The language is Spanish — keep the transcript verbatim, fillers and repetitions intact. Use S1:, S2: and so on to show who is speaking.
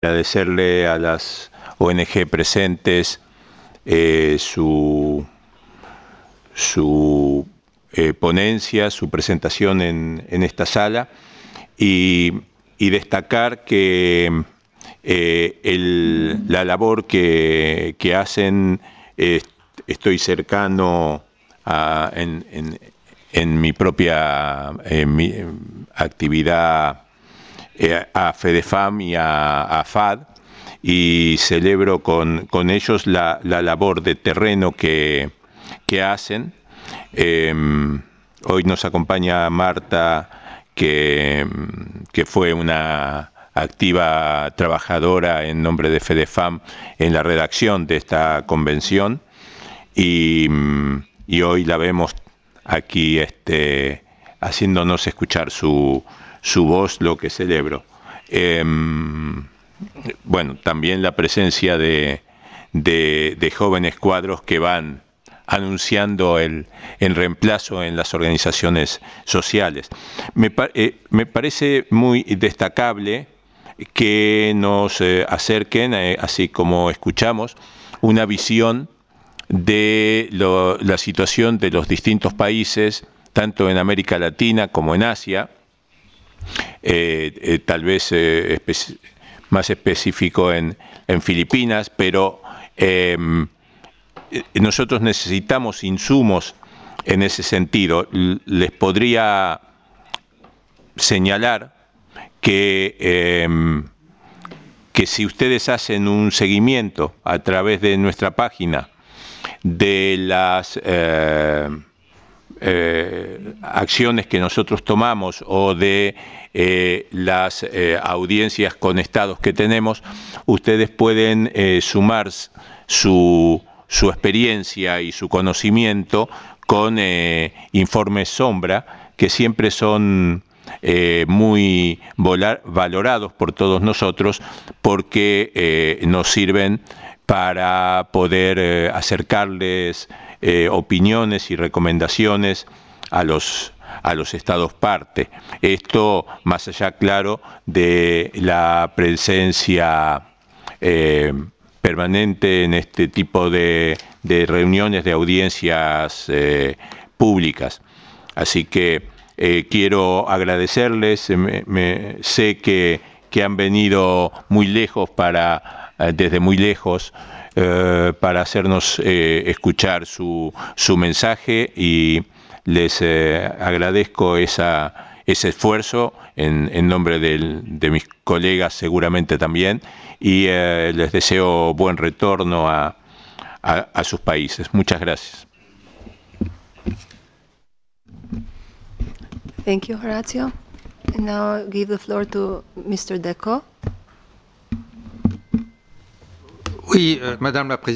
S1: agradecerle a las O N G presentes eh, su, su eh, ponencia, su presentación en, en esta sala y, y destacar que eh, el, la labor que, que hacen, eh, estoy cercano a, en, en, en mi propia en mi, actividad eh, a FEDEFAM y a, a F A D, y celebro con, con ellos la, la labor de terreno que, que hacen. Eh, hoy nos acompaña Marta, que, que fue una activa trabajadora en nombre de FEDEFAM en la redacción de esta convención, y, y hoy la vemos aquí este, haciéndonos escuchar su, su voz, lo que celebro. Eh, bueno, también la presencia de, de, de jóvenes cuadros que van anunciando el, el reemplazo en las organizaciones sociales. Me, eh, me parece muy destacable que nos eh, acerquen, eh, así como escuchamos, una visión de lo, la situación de los distintos países, tanto en América Latina como en Asia, eh, eh, tal vez eh, espe más específico en, en Filipinas, pero eh, nosotros necesitamos insumos en ese sentido. Les podría señalar que, eh, que si ustedes hacen un seguimiento a través de nuestra página de las eh, eh, acciones que nosotros tomamos o de eh, las eh, audiencias con estados que tenemos, ustedes pueden eh, sumar su, su experiencia y su conocimiento con eh, informes sombra, que siempre son eh, muy volar, valorados por todos nosotros, porque eh, nos sirven para poder eh, acercarles eh, opiniones y recomendaciones a los, a los estados parte. Esto más allá, claro, de la presencia eh, permanente en este tipo de, de reuniones, de audiencias eh, públicas. Así que eh, quiero agradecerles, me, me, sé que, que han venido muy lejos para, desde muy lejos, eh, para hacernos eh, escuchar su, su mensaje, y les eh, agradezco esa, ese esfuerzo en, en nombre del, de mis colegas seguramente también, y eh, les deseo buen retorno a, a, a sus países. Muchas gracias.
S2: Thank you, Horacio. And now I give the floor to Mister Decaux.
S3: Oui, euh, Madame la Présidente.